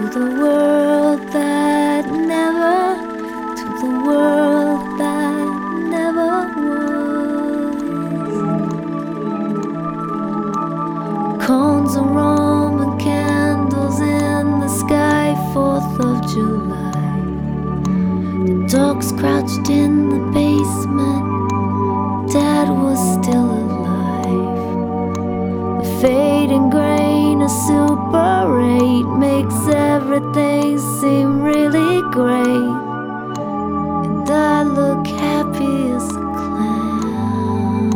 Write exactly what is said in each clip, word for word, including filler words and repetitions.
the world that never, to the world that never was. Cones of Roman candles in the sky, fourth of July. The dogs crouched in the basement, Dad was still alive. The fading grain of Super eight makes everything seem really great, and I look happy as a clown.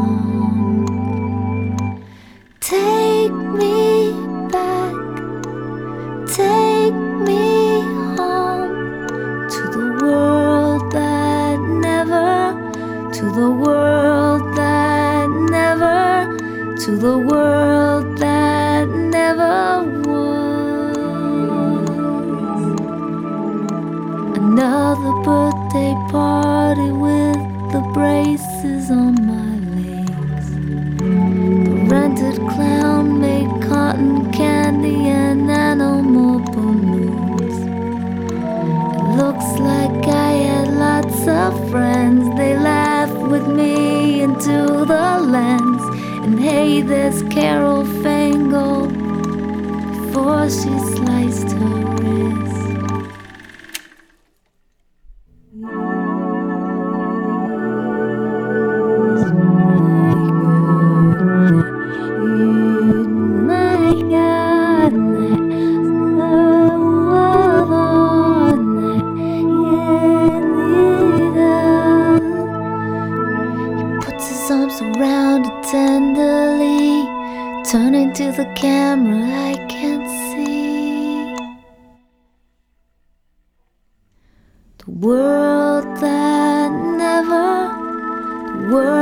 Take me back, take me home, to the world that never, to the world that never, to the world that never was. Another birthday party with the braces on my legs. The rented clown made cotton candy and animal balloons. It looks like I had lots of friends. They laughed with me into the lens. And hey, there's Carol Fangle before she sliced her wrist. Around it tenderly, turning to the camera, I can't see the world that never, the world